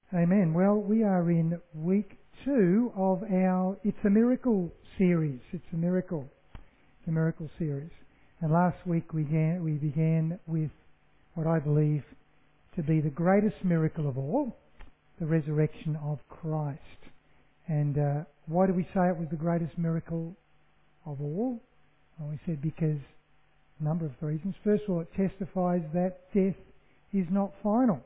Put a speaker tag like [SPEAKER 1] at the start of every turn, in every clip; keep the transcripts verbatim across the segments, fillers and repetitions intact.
[SPEAKER 1] Amen. Well, we are in week two of our It's a Miracle series. It's a miracle. It's a miracle series. And last week we began, we began with what I believe to be the greatest miracle of all, the resurrection of Christ. And uh, why do we say it was the greatest miracle of all? Well, we said because a number of reasons. First of all, it testifies that death is not final.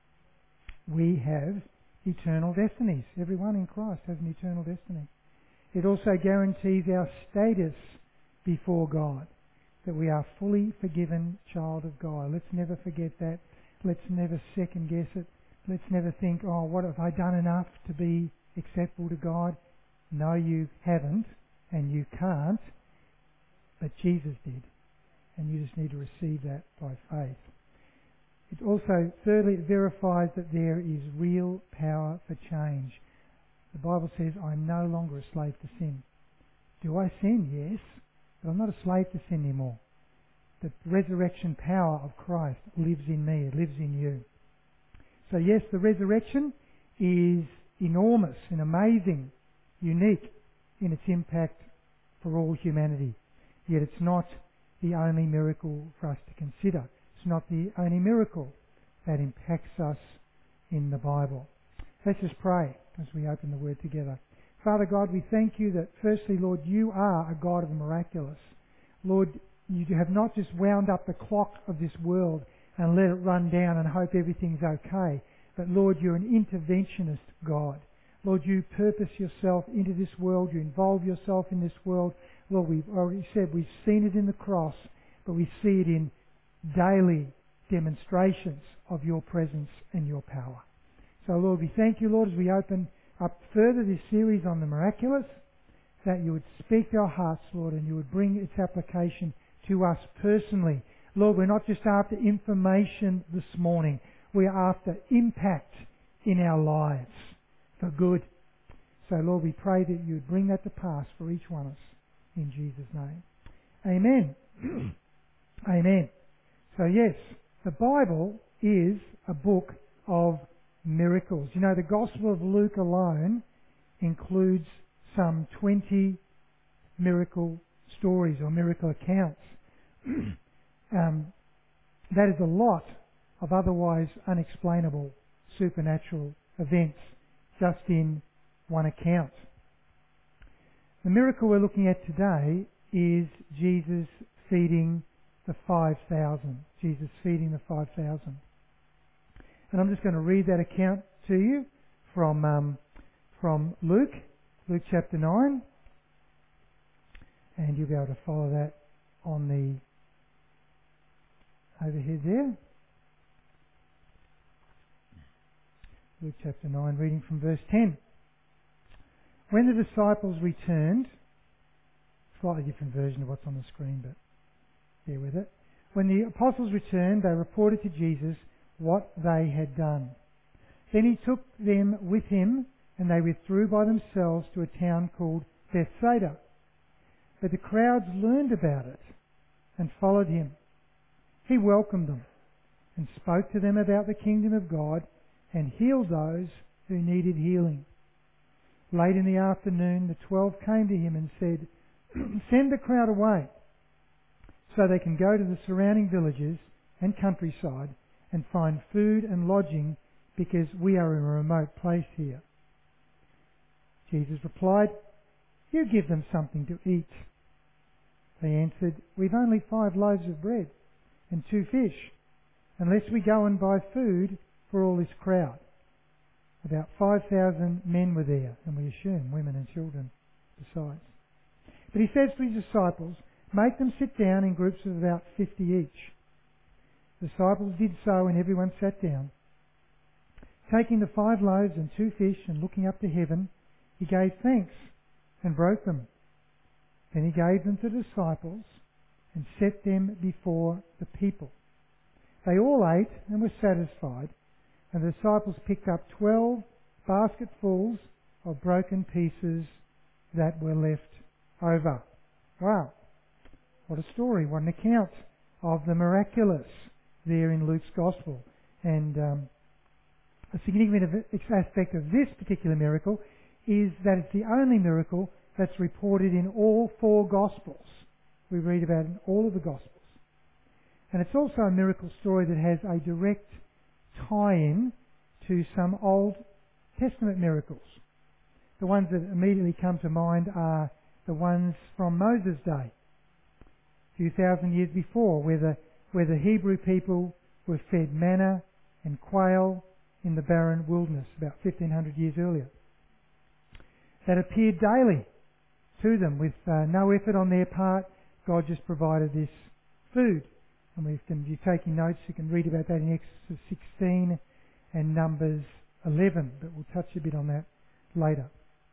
[SPEAKER 1] We have eternal destinies. Everyone in Christ has an eternal destiny. It also guarantees our status before God, that we are fully forgiven child of God. Let's never forget that. Let's never second guess it. Let's never think, oh, what have I done enough to be acceptable to God? No, you haven't, and you can't, but Jesus did. And you just need to receive that by faith. It also, thirdly, it verifies that there is real power for change. The Bible says, I'm no longer a slave to sin. Do I sin? Yes. But I'm not a slave to sin anymore. The resurrection power of Christ lives in me. It lives in you. So yes, the resurrection is enormous and amazing, unique in its impact for all humanity. Yet it's not the only miracle for us to consider. It's not the only miracle that impacts us in the Bible. Let's just pray as we open the Word together. Father God, we thank you that firstly, Lord, you are a God of the miraculous. Lord, you have not just wound up the clock of this world and let it run down and hope everything's okay. But Lord, you're an interventionist God. Lord, you purpose yourself into this world. You involve yourself in this world. Lord, we've already said we've seen it in the cross, but we see it in daily demonstrations of your presence and your power. So Lord, we thank you, Lord, as we open up further this series on the miraculous, that you would speak to our hearts, Lord, and you would bring its application to us personally. Lord, we're not just after information this morning. We are after impact in our lives for good. So Lord, we pray that you would bring that to pass for each one of us in Jesus' name. Amen. Amen. So yes, the Bible is a book of miracles. You know, the Gospel of Luke alone includes some twenty miracle stories or miracle accounts. um, that is a lot of otherwise unexplainable supernatural events just in one account. The miracle we're looking at today is Jesus feeding the five thousand. Jesus feeding the five thousand. And I'm just going to read that account to you from um, from Luke, Luke chapter nine. And you'll be able to follow that on the overhead there. Luke chapter nine, reading from verse ten. When the disciples returned, slightly different version of what's on the screen, but bear with it. When the apostles returned, they reported to Jesus what they had done. Then he took them with him, and they withdrew by themselves to a town called Bethsaida. But the crowds learned about it and followed him. He welcomed them and spoke to them about the kingdom of God and healed those who needed healing. Late in the afternoon, the twelve came to him and said, "Send the crowd away so they can go to the surrounding villages and countryside and find food and lodging, because we are in a remote place here." Jesus replied, "You give them something to eat." They answered, "We've only five loaves of bread and two fish, unless we go and buy food for all this crowd." About five thousand men were there, and we assume women and children besides. But he says to his disciples, "Make them sit down in groups of about fifty each." The disciples did so, and everyone sat down. Taking the five loaves and two fish and looking up to heaven, he gave thanks and broke them. Then he gave them to the disciples and set them before the people. They all ate and were satisfied, and the disciples picked up twelve basketfuls of broken pieces that were left over. Wow. What a story, what an account of the miraculous there in Luke's Gospel. And um, a significant aspect of this particular miracle is that it's the only miracle that's reported in all four Gospels. We read about it in all of the Gospels. And it's also a miracle story that has a direct tie-in to some Old Testament miracles. The ones that immediately come to mind are the ones from Moses' day, a few thousand years before, where the, where the Hebrew people were fed manna and quail in the barren wilderness about fifteen hundred years earlier. That appeared daily to them with uh, no effort on their part. God just provided this food. And we can, if you're taking notes, you can read about that in Exodus sixteen and Numbers eleven, but we'll touch a bit on that later.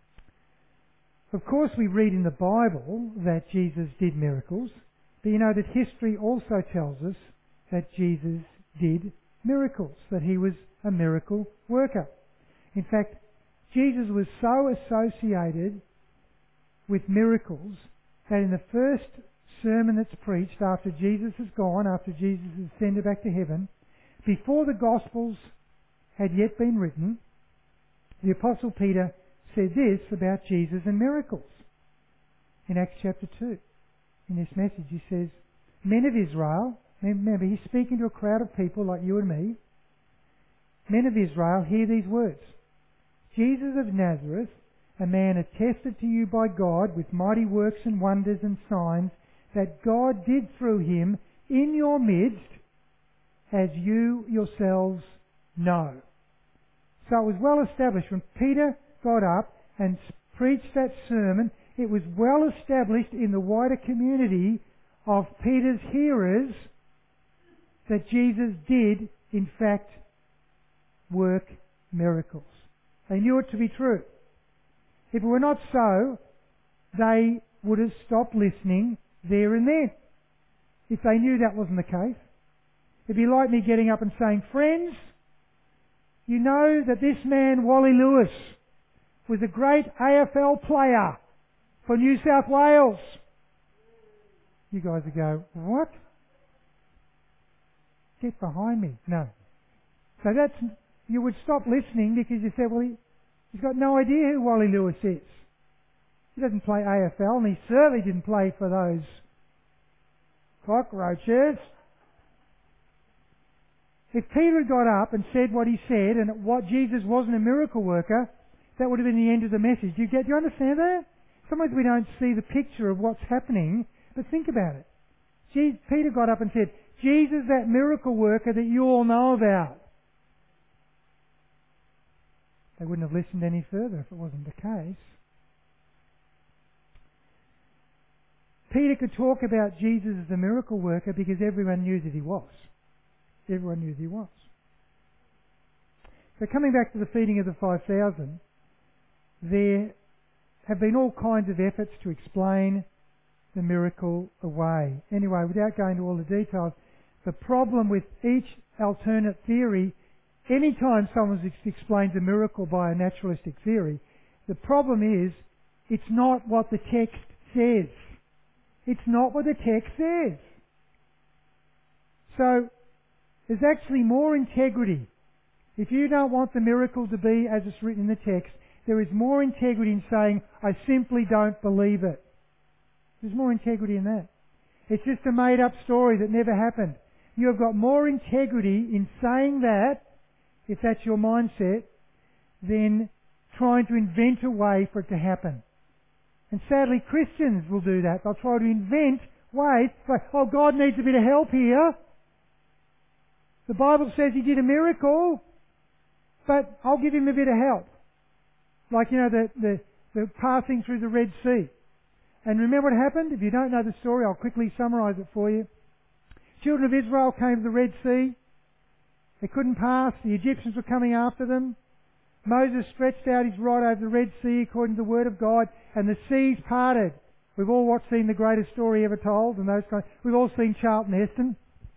[SPEAKER 1] Of course, we read in the Bible that Jesus did miracles, but you know that history also tells us that Jesus did miracles, that he was a miracle worker. In fact, Jesus was so associated with miracles that in the first sermon that's preached after Jesus is gone, after Jesus is ascended back to heaven, before the Gospels had yet been written, the Apostle Peter said this about Jesus and miracles. In Acts chapter two, in this message, he says, "Men of Israel," remember he's speaking to a crowd of people like you and me, "Men of Israel, hear these words. Jesus of Nazareth, a man attested to you by God with mighty works and wonders and signs that God did through him in your midst, as you yourselves know." So it was well established when Peter got up and preached that sermon, it was well established in the wider community of Peter's hearers that Jesus did, in fact, work miracles. They knew it to be true. If it were not so, they would have stopped listening there and then, if they knew that wasn't the case. It'd be like me getting up and saying, "Friends, you know that this man, Wally Lewis, was a great A F L player for New South Wales." You guys would go, "What? Get behind me." No. So that's, you would stop listening because you said, well, he, he's got no idea who Wally Lewis is. He doesn't play A F L, and he certainly didn't play for those cockroaches. If Peter had got up and said what he said, and what Jesus wasn't a miracle worker, that would have been the end of the message. Do you get? Do you understand that? Sometimes we don't see the picture of what's happening, but think about it. Jesus, Peter got up and said, "Jesus, that miracle worker that you all know about." They wouldn't have listened any further if it wasn't the case. Peter could talk about Jesus as a miracle worker because everyone knew that he was. Everyone knew that he was. So coming back to the feeding of the five thousand, there have been all kinds of efforts to explain the miracle away. Anyway, without going into all the details, the problem with each alternate theory, any time someone explains a miracle by a naturalistic theory, the problem is it's not what the text says. It's not what the text says. So there's actually more integrity. If you don't want the miracle to be as it's written in the text, there is more integrity in saying, "I simply don't believe it." There's more integrity in that. It's just a made-up story that never happened. You have got more integrity in saying that, if that's your mindset, than trying to invent a way for it to happen. And sadly, Christians will do that. They'll try to invent ways, like, "Oh, God needs a bit of help here. The Bible says he did a miracle, but I'll give him a bit of help." Like, you know, the, the, the passing through the Red Sea. And remember what happened? If you don't know the story, I'll quickly summarise it for you. Children of Israel came to the Red Sea. They couldn't pass. The Egyptians were coming after them. Moses stretched out his rod over the Red Sea according to the word of God, and the seas parted. We've all watched seen The Greatest Story Ever Told, and those kind. We've all seen Charlton Heston.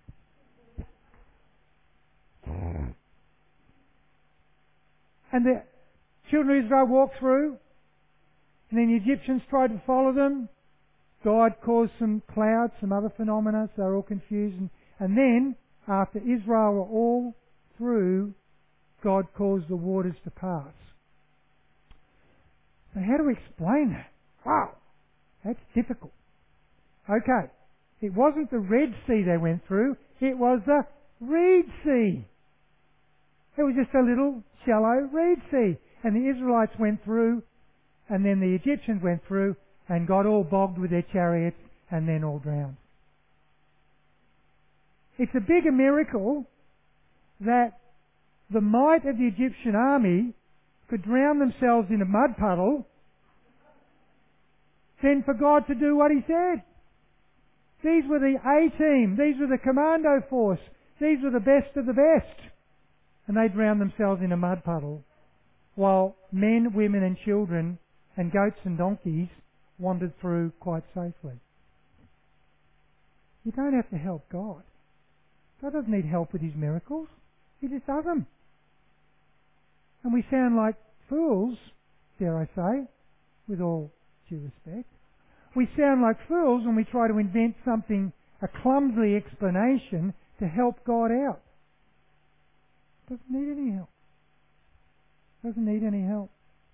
[SPEAKER 1] And the children of Israel walked through, and then the Egyptians tried to follow them. God caused some clouds, some other phenomena, so they were all confused. And, and then, after Israel were all through, God caused the waters to pass. So how do we explain that? Wow, that's difficult. Okay, it wasn't the Red Sea they went through, it was the Reed Sea. It was just a little shallow reed sea. And the Israelites went through, and then the Egyptians went through, and got all bogged with their chariots, and then all drowned. It's a bigger miracle that the might of the Egyptian army could drown themselves in a mud puddle than for God to do what He said. These were the A-team. These were the commando force. These were the best of the best. And they drowned themselves in a mud puddle while men, women and children and goats and donkeys wandered through quite safely. You don't have to help God. God doesn't need help with His miracles. He just does them. And we sound like fools, dare I say, with all due respect. We sound like fools when we try to invent something, a clumsy explanation to help God out. Doesn't need any help. Doesn't need any help.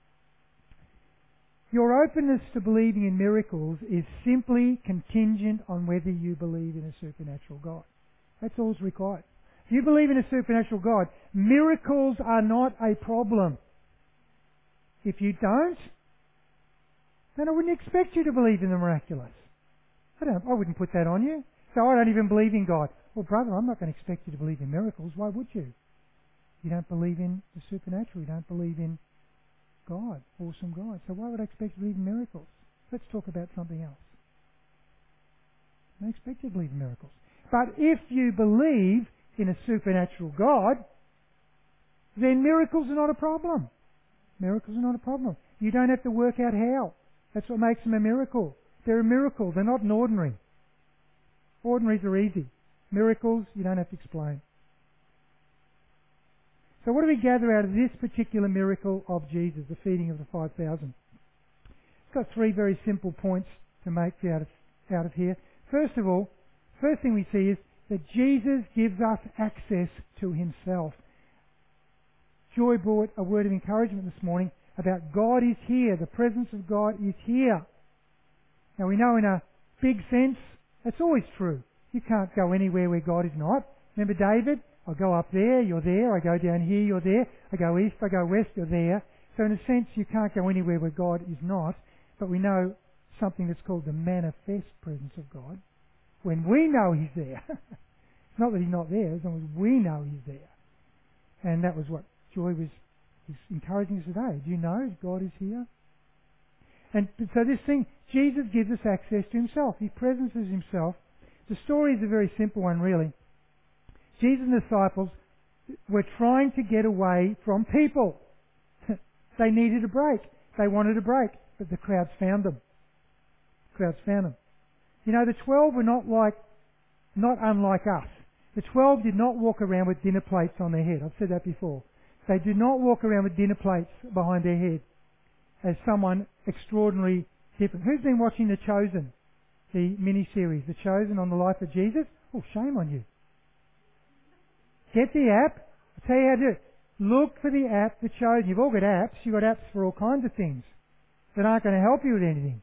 [SPEAKER 1] Your openness to believing in miracles is simply contingent on whether you believe in a supernatural God. That's all that's required. If you believe in a supernatural God, miracles are not a problem. If you don't, then I wouldn't expect you to believe in the miraculous. I don't. I wouldn't put that on you. So I don't even believe in God. Well, brother, I'm not going to expect you to believe in miracles. Why would you? You don't believe in the supernatural. You don't believe in God, awesome God. So why would I expect you to believe in miracles? Let's talk about something else. I don't expect you to believe in miracles. But if you believe in a supernatural God, then miracles are not a problem. Miracles are not a problem. You don't have to work out how. That's what makes them a miracle. They're a miracle. They're not an ordinary. Ordinaries are easy. Miracles, you don't have to explain. So what do we gather out of this particular miracle of Jesus, the feeding of the five thousand? It's got three very simple points to make out of, out of here. First of all, first thing we see is that Jesus gives us access to Himself. Joy brought a word of encouragement this morning about God is here. The presence of God is here. Now we know in a big sense, that's always true. You can't go anywhere where God is not. Remember David? I go up there, you're there. I go down here, you're there. I go east, I go west, you're there. So in a sense, you can't go anywhere where God is not. But we know something that's called the manifest presence of God. When we know He's there. It's not that He's not there, as long as we know He's there. And that was what Joy was, was encouraging us today. Do you know God is here? And so this thing, Jesus gives us access to Himself. He presences Himself. The story is a very simple one, really. Jesus and the disciples were trying to get away from people. They needed a break. They wanted a break, but the crowds found them. The crowds found them. You know, the twelve were not like, not unlike us. The twelve did not walk around with dinner plates on their head. I've said that before. They did not walk around with dinner plates behind their head as someone extraordinarily different. Who's been watching The Chosen? The mini-series, The Chosen, on the life of Jesus? Oh, shame on you. Get the app. I'll tell you how to do it. Look for the app, The Chosen. You've all got apps. You've got apps for all kinds of things that aren't going to help you with anything.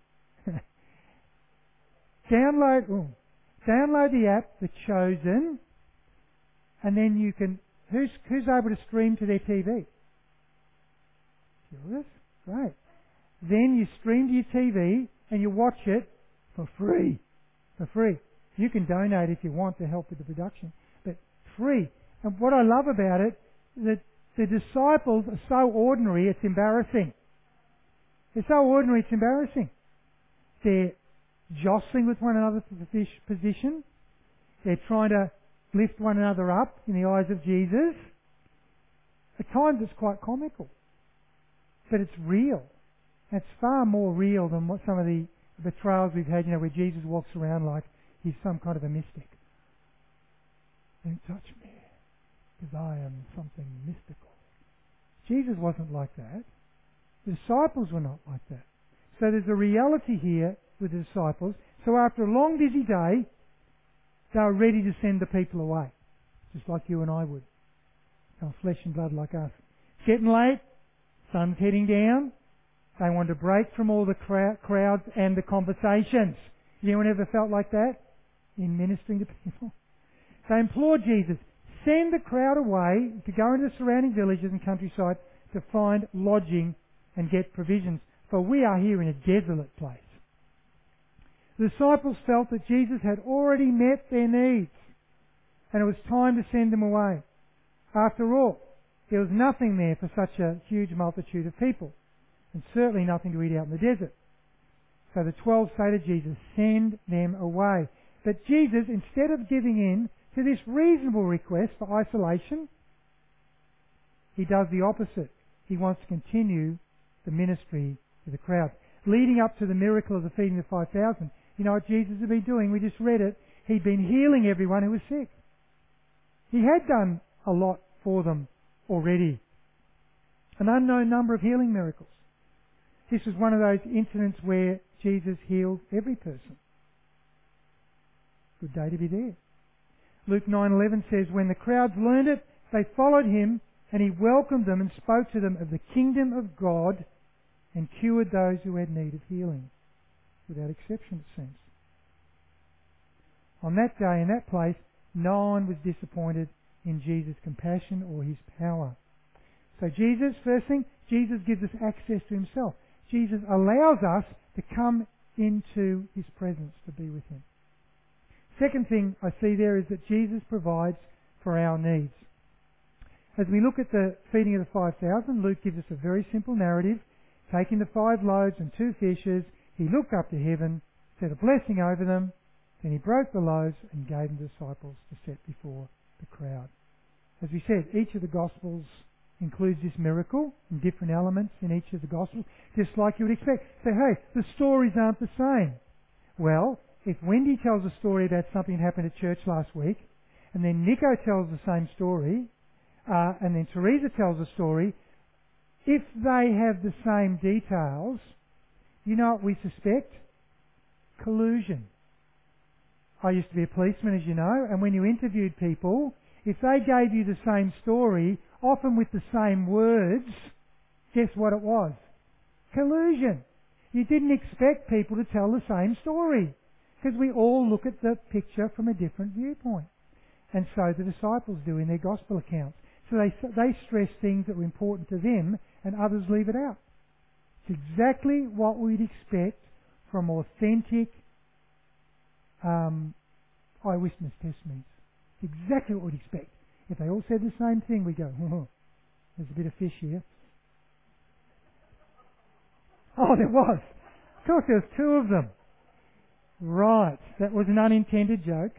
[SPEAKER 1] download, oh, download the app, The Chosen, and then you can, who's, who's able to stream to their T V? Curious? Great. Then you stream to your T V and you watch it for free. For free. You can donate if you want to help with the production, but free. And what I love about it, that the disciples are so ordinary, it's embarrassing. They're so ordinary, it's embarrassing. They're jostling with one another for the position. They're trying to lift one another up in the eyes of Jesus. At times it's quite comical. But it's real. It's far more real than what some of the betrayals we've had, you know, where Jesus walks around like he's some kind of a mystic. Don't touch me, because I am something mystical. Jesus wasn't like that. The disciples were not like that. So there's a reality here with the disciples. So after a long, busy day, they were ready to send the people away, just like you and I would. They were flesh and blood like us. It's getting late. Sun's heading down. They wanted to break from all the crowd, crowds and the conversations. Has anyone ever felt like that in ministering to people? They implored Jesus, send the crowd away to go into the surrounding villages and countryside to find lodging and get provisions, for we are here in a desolate place. The disciples felt that Jesus had already met their needs, and it was time to send them away. After all, there was nothing there for such a huge multitude of people, and certainly nothing to eat out in the desert. So the twelve say to Jesus, send them away. But Jesus, instead of giving in to this reasonable request for isolation, he does the opposite. He wants to continue the ministry to the crowd. Leading up to the miracle of the feeding of five thousand, you know what Jesus had been doing? We just read it. He'd been healing everyone who was sick. He had done a lot for them already. An unknown number of healing miracles. This was one of those incidents where Jesus healed every person. Good day to be there. Luke nine eleven says, when the crowds learned it, they followed him, and he welcomed them and spoke to them of the kingdom of God and cured those who had need of healing. Without exception, it seems. On that day, in that place, no one was disappointed in Jesus' compassion or his power. So Jesus, first thing, Jesus gives us access to himself. Jesus allows us to come into his presence to be with him. Second thing I see there is that Jesus provides for our needs. As we look at the feeding of the five thousand, Luke gives us a very simple narrative. Taking the five loaves and two fishes, he looked up to heaven, said a blessing over them, then he broke the loaves and gave them to the disciples to set before the crowd. As we said, each of the Gospels includes this miracle in different elements in each of the Gospels, just like you would expect. So, hey, the stories aren't the same. Well, if Wendy tells a story about something that happened at church last week, and then Nico tells the same story, uh, and then Teresa tells a story, if they have the same details, you know what we suspect? Collusion. I used to be a policeman, as you know, and when you interviewed people, if they gave you the same story, often with the same words, guess what it was? Collusion. You didn't expect people to tell the same story, because we all look at the picture from a different viewpoint. And so the disciples do in their gospel accounts. So they, they stress things that were important to them, and others leave it out. It's exactly what we'd expect from authentic um, eyewitness testimonies. It's exactly what we'd expect. If they all said the same thing, we go, oh, there's a bit of fish here. Oh, there was. Of course, there was two of them. Right. That was an unintended joke.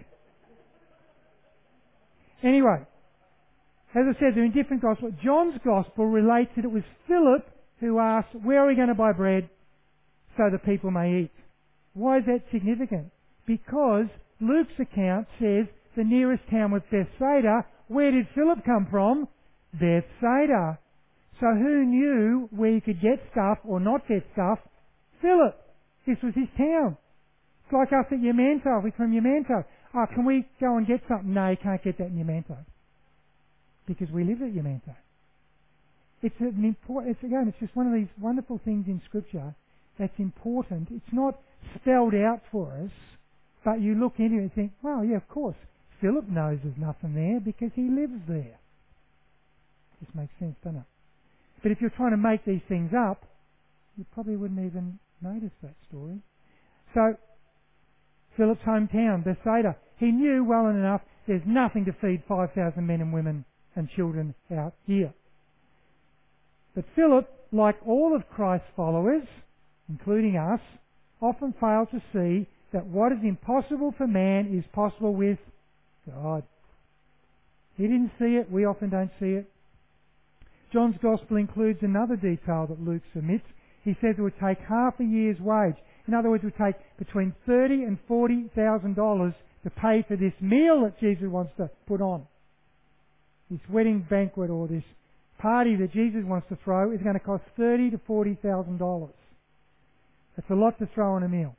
[SPEAKER 1] Anyway, as I said, they're in different Gospels. John's Gospel relates that it was Philip who asked, where are we going to buy bread so the people may eat? Why is that significant? Because Luke's account says the nearest town was Bethsaida. Where did Philip come from? Bethsaida. So who knew where you could get stuff or not get stuff? Philip. This was his town. It's like us at Yamanto. We're from Yamanto. Oh, can we go and get something? No, you can't get that in Yamanto. Because we live at Yamanto. It's an important, it's again, it's just one of these wonderful things in Scripture that's important. It's not spelled out for us, but you look into it and think, well, yeah, of course, Philip knows there's nothing there because he lives there. This makes sense, doesn't it? But if you're trying to make these things up, you probably wouldn't even notice that story. So, Philip's hometown, Bethsaida, he knew well enough there's nothing to feed five thousand men and women and children out here. But Philip, like all of Christ's followers, including us, often fail to see that what is impossible for man is possible with God. He didn't see it, we often don't see it. John's Gospel includes another detail that Luke submits. He says it would take half a year's wage. In other words, it would take between thirty thousand and forty thousand dollars to pay for this meal that Jesus wants to put on. This wedding banquet or this party that Jesus wants to throw is going to cost thirty thousand to forty thousand dollars. That's a lot to throw on a meal.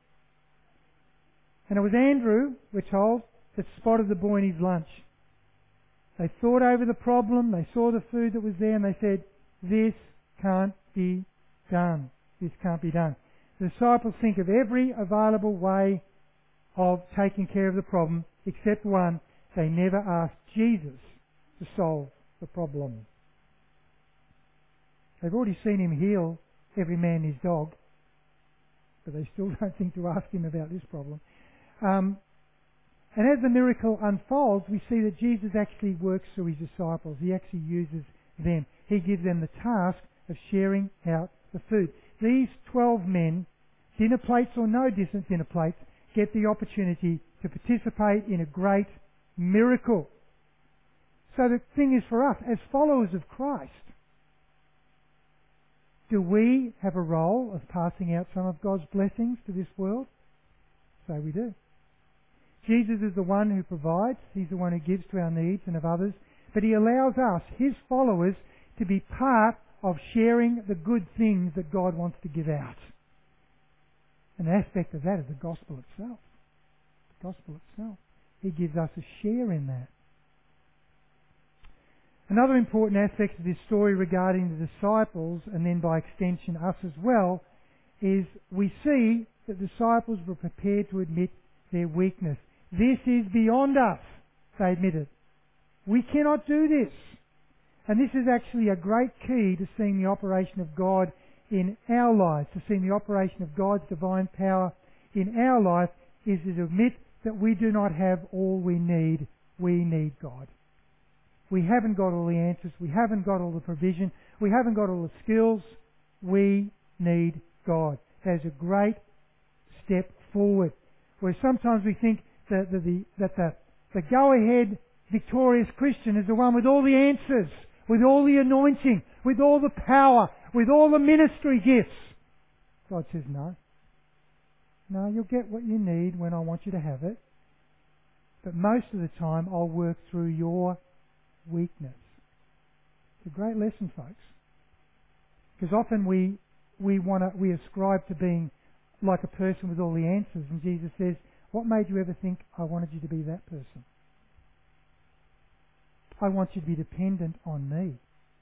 [SPEAKER 1] And it was Andrew, we're told, that spotted the boy in his lunch. They thought over the problem, they saw the food that was there, and they said, this can't be done. This can't be done. The disciples think of every available way of taking care of the problem, except one. They never asked Jesus to solve the problem. They've already seen him heal every man and his dog, but they still don't think to ask him about this problem. Um, and as the miracle unfolds, we see that Jesus actually works through his disciples. He actually uses them. He gives them the task of sharing out the food. These twelve men, dinner plates or no dinner plates, get the opportunity to participate in a great miracle. So the thing is for us, as followers of Christ, do we have a role of passing out some of God's blessings to this world? So we do. Jesus is the one who provides. He's the one who gives to our needs and of others. But he allows us, his followers, to be part of sharing the good things that God wants to give out. An aspect of that is the gospel itself. The gospel itself. He gives us a share in that. Another important aspect of this story regarding the disciples, and then by extension us as well, is we see that the disciples were prepared to admit their weakness. This is beyond us, they admitted. We cannot do this. And this is actually a great key to seeing the operation of God in our lives, to seeing the operation of God's divine power in our life, is to admit that we do not have all we need. We need God. We haven't got all the answers. We haven't got all the provision. We haven't got all the skills. We need God. That is a great step forward. Where sometimes we think that the, the, that the, the go-ahead victorious Christian is the one with all the answers, with all the anointing, with all the power, with all the ministry gifts. God says no. No, you'll get what you need when I want you to have it. But most of the time I'll work through your weakness. It's a great lesson, folks. Because often we we want to we ascribe to being like a person with all the answers, and Jesus says, what made you ever think I wanted you to be that person? I want you to be dependent on me.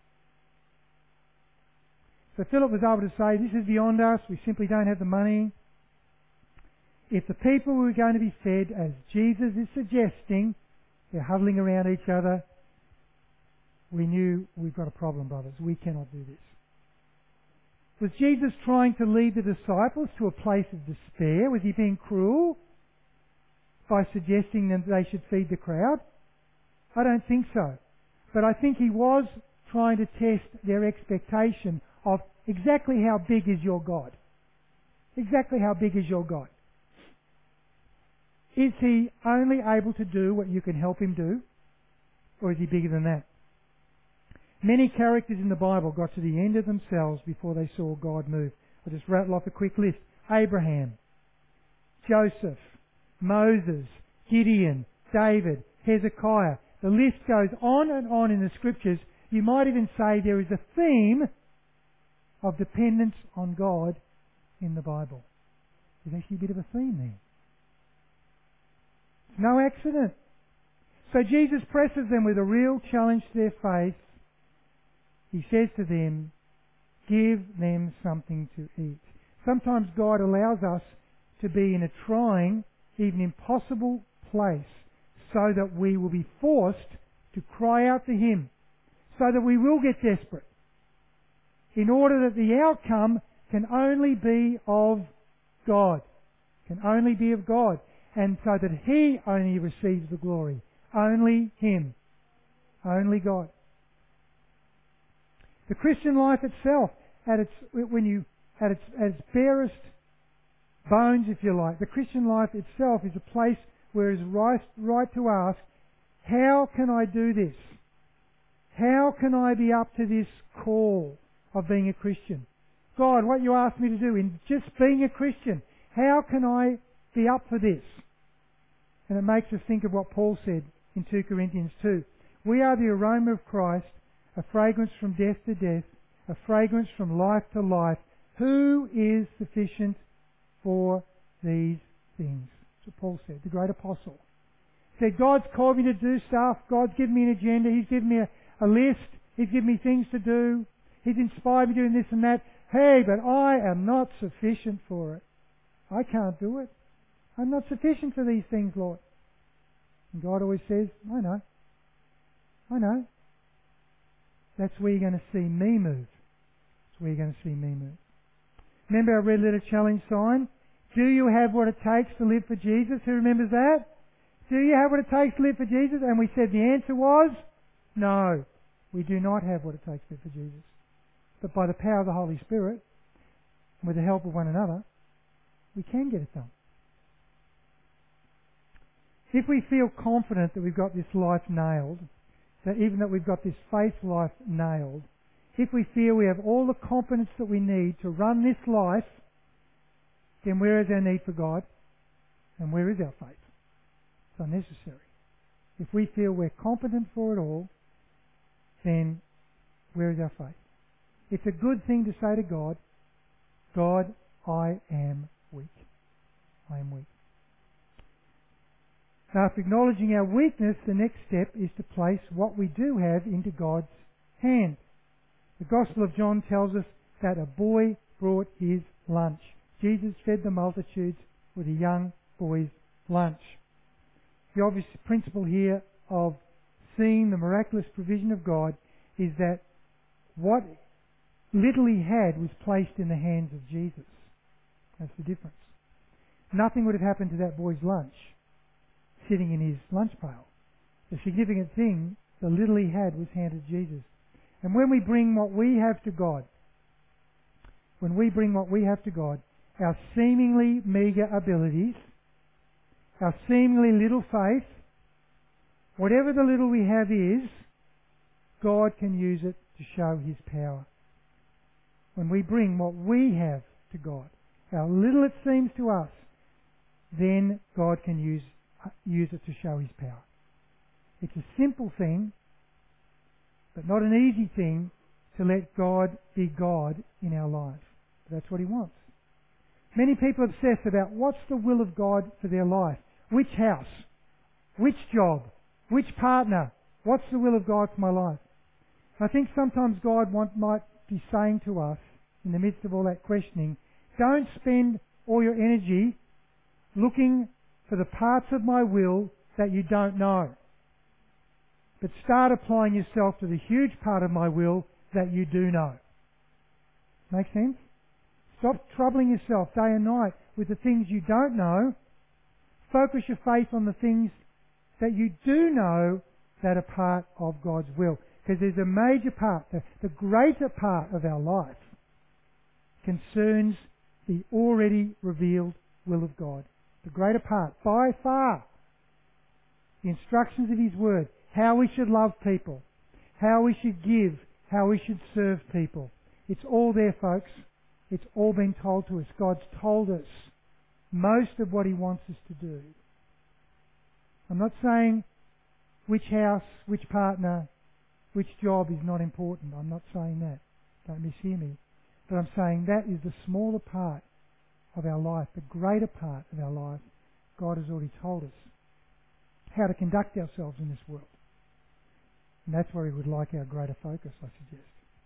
[SPEAKER 1] So Philip was able to say, this is beyond us, we simply don't have the money. If the people were going to be fed, as Jesus is suggesting, they're huddling around each other, we knew we've got a problem, brothers. We cannot do this. Was Jesus trying to lead the disciples to a place of despair? Was he being cruel by suggesting that they should feed the crowd? I don't think so. But I think he was trying to test their expectation of exactly how big is your God. Exactly how big is your God. Is he only able to do what you can help him do? Or is he bigger than that? Many characters in the Bible got to the end of themselves before they saw God move. I'll just rattle off a quick list. Abraham, Joseph, Moses, Gideon, David, Hezekiah. The list goes on and on in the Scriptures. You might even say there is a theme of dependence on God in the Bible. There's actually a bit of a theme there. It's no accident. So Jesus presses them with a real challenge to their faith. He says to them, give them something to eat. Sometimes God allows us to be in a trying, even impossible place so that we will be forced to cry out to Him, so that we will get desperate, in order that the outcome can only be of God, can only be of God, and so that He only receives the glory. Only Him. Only God. The Christian life itself, at its when you at its at its barest bones, if you like, the Christian life itself is a place where it is right, right to ask, how can I do this? How can I be up to this call of being a Christian? God, what you asked me to do in just being a Christian, how can I be up for this? And it makes us think of what Paul said in two Corinthians two. We are the aroma of Christ, a fragrance from death to death, a fragrance from life to life. Who is sufficient for these things? That's what Paul said, the great apostle. Said, God's called me to do stuff. God's given me an agenda. He's given me a, a list. He's given me things to do. He's inspired me doing this and that. Hey, but I am not sufficient for it. I can't do it. I'm not sufficient for these things, Lord. And God always says, I know. I know. That's where you're going to see me move. That's where you're going to see me move. Remember our red letter challenge sign? Do you have what it takes to live for Jesus? Who remembers that? Do you have what it takes to live for Jesus? And we said the answer was, no. We do not have what it takes to live for Jesus. But by the power of the Holy Spirit, and with the help of one another, we can get it done. If we feel confident that we've got this life nailed, that even that we've got this faith life nailed, if we feel we have all the confidence that we need to run this life, then where is our need for God? And where is our faith? It's unnecessary. If we feel we're competent for it all, then where is our faith? It's a good thing to say to God, God, I am weak. I am weak. Now, after acknowledging our weakness, the next step is to place what we do have into God's hand. The Gospel of John tells us that a boy brought his lunch. Jesus fed the multitudes with a young boy's lunch. The obvious principle here of seeing the miraculous provision of God is that what little he had was placed in the hands of Jesus. That's the difference. Nothing would have happened to that boy's lunch sitting in his lunch pail. The significant thing, the little he had was handed to Jesus. And when we bring what we have to God, when we bring what we have to God, our seemingly meagre abilities, our seemingly little faith, whatever the little we have is, God can use it to show His power. When we bring what we have to God, how little it seems to us, then God can use, use it to show His power. It's a simple thing, but not an easy thing to let God be God in our lives. But that's what He wants. Many people obsess about what's the will of God for their life. Which house? Which job? Which partner? What's the will of God for my life? I think sometimes God want, might be saying to us, in the midst of all that questioning, don't spend all your energy looking for the parts of my will that you don't know. But start applying yourself to the huge part of my will that you do know. Make sense? Stop troubling yourself day and night with the things you don't know. Focus your faith on the things that you do know that are part of God's will. Because there's a major part, the, the greater part of our life concerns the already revealed will of God. The greater part, by far. The instructions of His Word, how we should love people, how we should give, how we should serve people. It's all there, folks. It's all been told to us. God's told us most of what He wants us to do. I'm not saying which house, which partner, which job is not important. I'm not saying that. Don't mishear me. But I'm saying that is the smaller part of our life. The greater part of our life, God has already told us how to conduct ourselves in this world. And that's where He would like our greater focus, I suggest.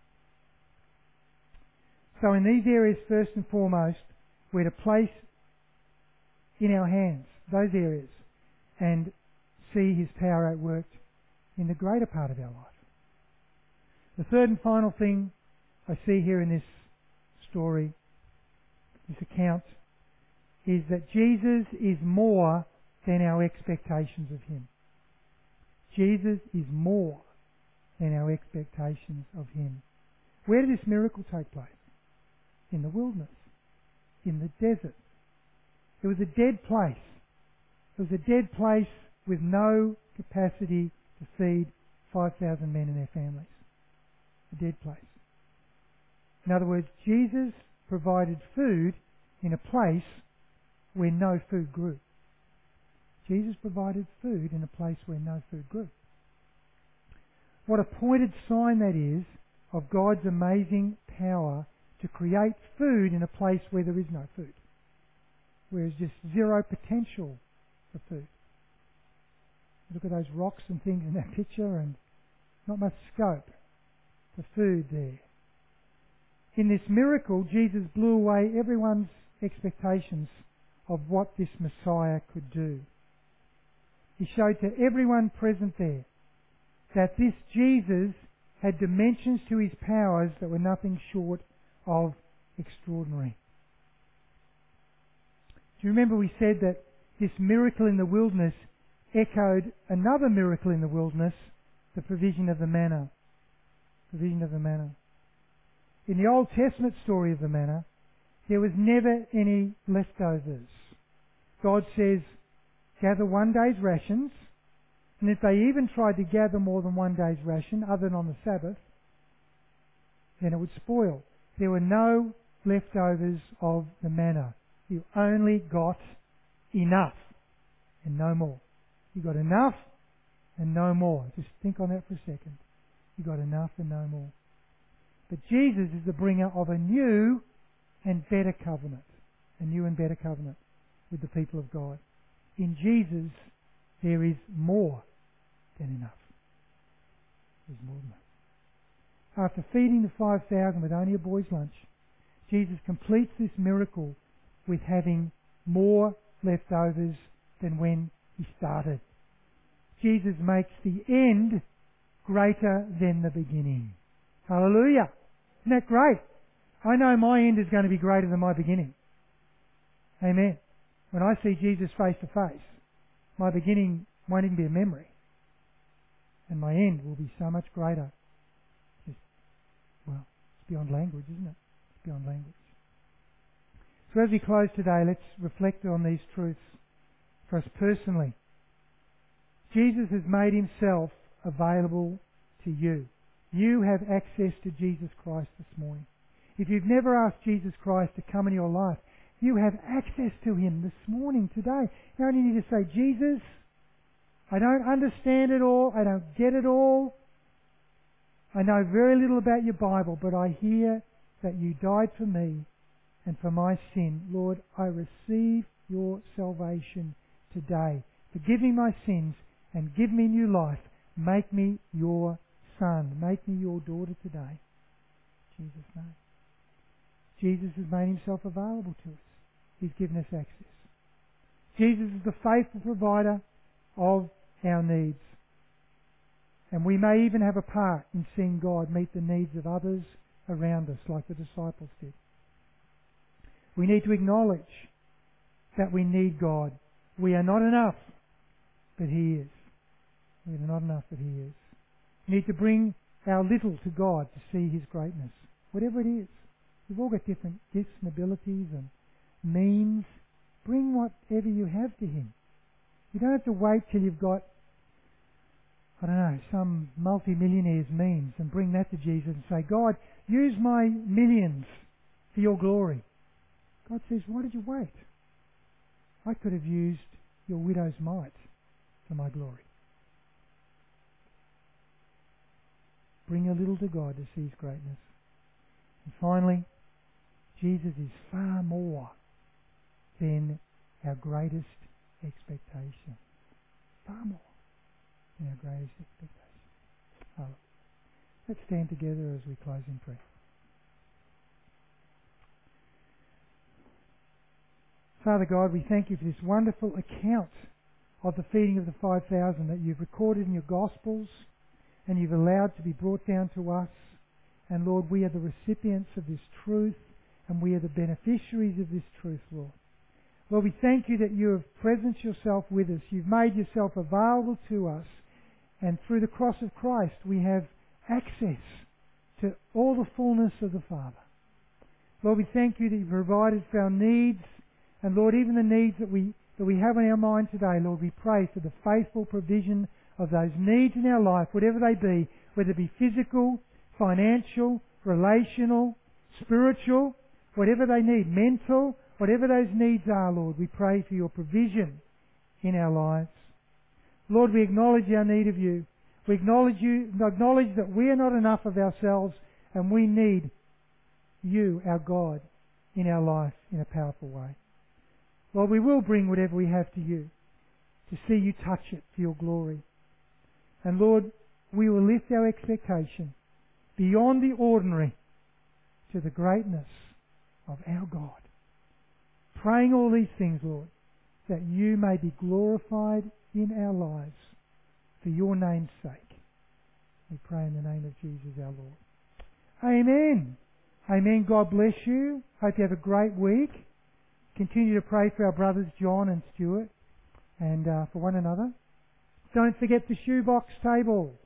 [SPEAKER 1] So in these areas, first and foremost, we're to place in our hands those areas and see His power at work in the greater part of our life. The third and final thing I see here in this story, this account, is that Jesus is more than our expectations of Him. Jesus is more than our expectations of Him. Where did this miracle take place? In the wilderness, in the desert. It was a dead place. It was a dead place with no capacity to feed five thousand men and their families. A dead place. In other words, Jesus provided food in a place where no food grew. Jesus provided food in a place where no food grew. What a pointed sign that is of God's amazing power to create food in a place where there is no food, where there's just zero potential for food. Look at those rocks and things in that picture, and not much scope for food there. In this miracle, Jesus blew away everyone's expectations of what this Messiah could do. He showed to everyone present there that this Jesus had dimensions to his powers that were nothing short of extraordinary. Do you remember we said that this miracle in the wilderness echoed another miracle in the wilderness, the provision of the manna. Provision of the manna. In the Old Testament story of the manna, there was never any leftovers. God says, gather one day's rations, and if they even tried to gather more than one day's ration, other than on the Sabbath, then it would spoil. There were no leftovers of the manna. You only got enough and no more. You got enough and no more. Just think on that for a second. You got enough and no more. But Jesus is the bringer of a new and better covenant. A new and better covenant with the people of God. In Jesus, there is more than enough. There's more than enough. After feeding the five thousand with only a boy's lunch, Jesus completes this miracle with having more leftovers than when he started. Jesus makes the end greater than the beginning. Hallelujah! Isn't that great? I know my end is going to be greater than my beginning. Amen. When I see Jesus face to face, my beginning won't even be a memory. And my end will be so much greater. Just, well, it's beyond language, isn't it? It's beyond language. So as we close today, let's reflect on these truths for us personally. Jesus has made himself available to you. You have access to Jesus Christ this morning. If you've never asked Jesus Christ to come in your life, you have access to him this morning, today. You only need to say, Jesus, I don't understand it all. I don't get it all. I know very little about your Bible, but I hear that you died for me and for my sin. Lord, I receive your salvation today. Forgive me my sins and give me new life. Make me your son. Make me your daughter today. In Jesus' name. Jesus has made himself available to us. He's given us access. Jesus is the faithful provider of our needs. And we may even have a part in seeing God meet the needs of others around us, like the disciples did. We need to acknowledge that we need God. We are not enough, but he is. We are not enough, but he is. We need to bring our little to God to see his greatness, whatever it is. We've all got different gifts and abilities and means. Bring whatever you have to him. You don't have to wait till you've got, I don't know, some multi-millionaire's means and bring that to Jesus and say, God, use my millions for your glory. God says, why did you wait? I could have used your widow's mite for my glory. Bring a little to God to see his greatness. And finally, Jesus is far more than our greatest expectation. Far more than our greatest expectation. Oh, let's stand together as we close in prayer. Father God, we thank you for this wonderful account of the feeding of the five thousand that you've recorded in your Gospels and you've allowed to be brought down to us. And Lord, we are the recipients of this truth and we are the beneficiaries of this truth, Lord. Lord, we thank you that you have presenced yourself with us. You've made yourself available to us. And through the cross of Christ, we have access to all the fullness of the Father. Lord, we thank you that you've provided for our needs. And Lord, even the needs that we, that we have in our mind today, Lord, we pray for the faithful provision of those needs in our life, whatever they be, whether it be physical, financial, relational, spiritual, whatever they need, mental, whatever those needs are, Lord, we pray for your provision in our lives. Lord, we acknowledge our need of you. We acknowledge you, acknowledge that we are not enough of ourselves and we need you, our God, in our life in a powerful way. Lord, we will bring whatever we have to you. to see you touch it for your glory. And Lord, we will lift our expectation beyond the ordinary to the greatness of our God. Praying all these things, Lord, that you may be glorified in our lives for your name's sake. We pray in the name of Jesus our Lord. Amen. Amen. God bless you. Hope you have a great week. Continue to pray for our brothers John and Stuart and uh, for one another. Don't forget the shoebox table.